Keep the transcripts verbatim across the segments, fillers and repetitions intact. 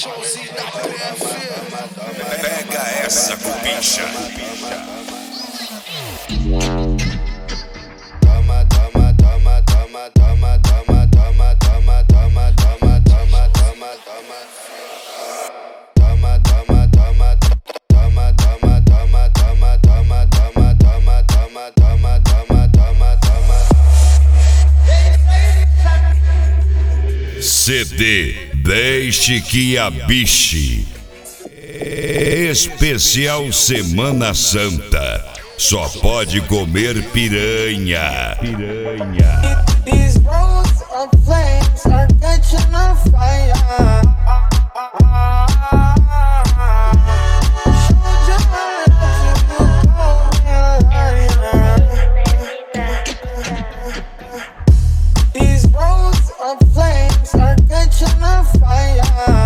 Joãozinho da P F. Pega essa, cupincha. Toma, toma, toma, toma, toma, toma, toma, toma, toma, toma, toma, toma, toma. Toma, toma, toma, toma, toma, toma, toma, toma, toma, toma, toma, toma, toma, toma, toma. C D Deixe que a biche. Especial Semana Santa. Só pode comer piranha. Piranha. These roads of flames are catching on fire. These roads of flames are catching on fire.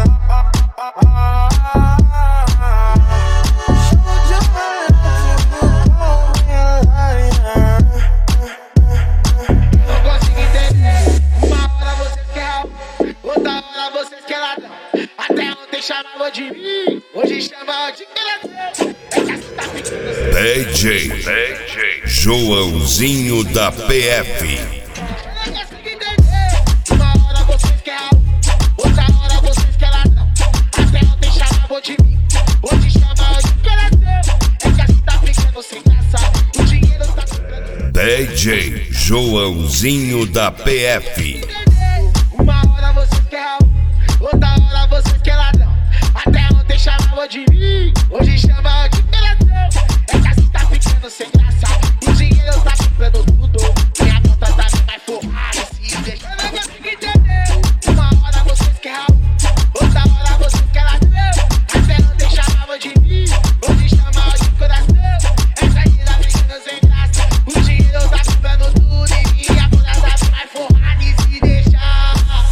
Não consigo entender. Uma hora vocês querem, outra hora vocês querem ladrão. Até ontem chamavam de mim, hoje chamam de peladão. É que essa tá ficando D J D J Joãozinho da P F. não consigo entender. Uma hora vocês querem, outra hora vocês querem ladrão. Até ontem chamavam de mim, hoje chamam de peladão. É que essa tá ficando sem graça. O dinheiro tá ficando. D J Joãozinho da P F. Uma hora vocês querem, outra hora vocês querem ladrão. Até ontem chamavam de mim, hoje chamam de peladão. É que assim tá ficando sem graça. O dinheiro tá comprando tudo. Minha conta tá bem mais forrada. Se deixa, eu não consigo entender. Uma hora vocês querem, outra hora vocês querem ladrão. Até ontem chamavam de mim, hoje chamam de coração. Essa aí tá ficando sem graça. O dinheiro tá comprando tudo. E minha conta tá bem mais forrada. E se deixar.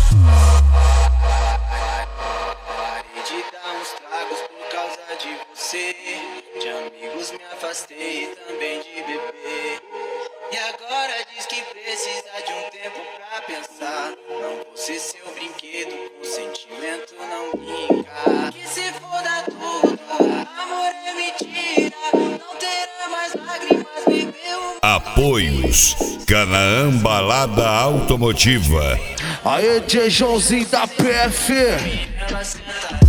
Parei de dar uns tragos por causa de você. De amigos me afastei e também de beber. E agora diz que precisa de um tempo pra pensar. Não vou ser seu brinquedo, com sentimento não brinca. Que se foda tudo, amor é mentira. Não terá mais lágrimas, bebeu. Apoios Canaã Balada Automotiva. Aê, D J Joãozinho da P F. Ela senta.